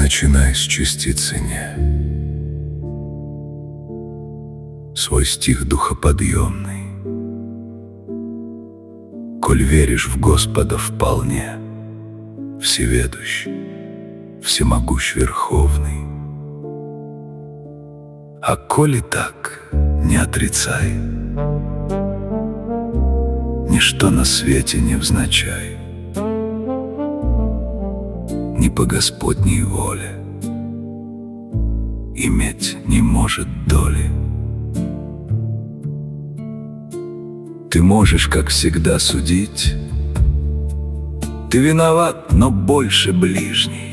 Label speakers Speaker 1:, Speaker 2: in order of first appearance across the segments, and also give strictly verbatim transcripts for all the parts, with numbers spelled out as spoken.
Speaker 1: начинай с частицы «не». Свой стих духоподъемный. Коль веришь в Господа вполне, всеведущ, всемогущ верховный. А коли так, не отрицай, ничто на свете не взначай, не по Господней воле иметь не может доли. Ты можешь, как всегда, судить, ты виноват, но больше ближний.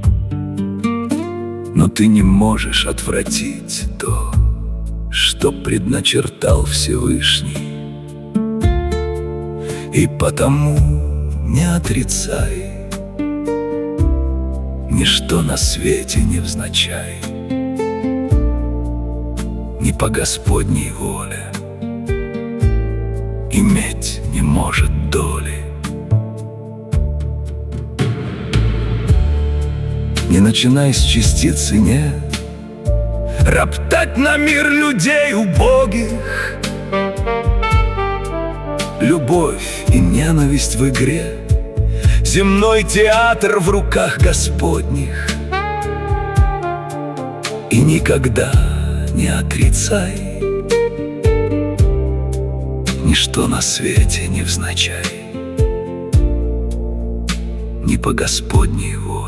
Speaker 1: Но ты не можешь отвратить то, что предначертал Всевышний. И потому не отрицай, ничто на свете не взначай, не по Господней воле иметь не может доли. Не начинай с частицы «не», роптать на мир людей убогих. Любовь и ненависть в игре, земной театр в руках Господних. И никогда не отрицай, ничто на свете не взначай, не по Господней воле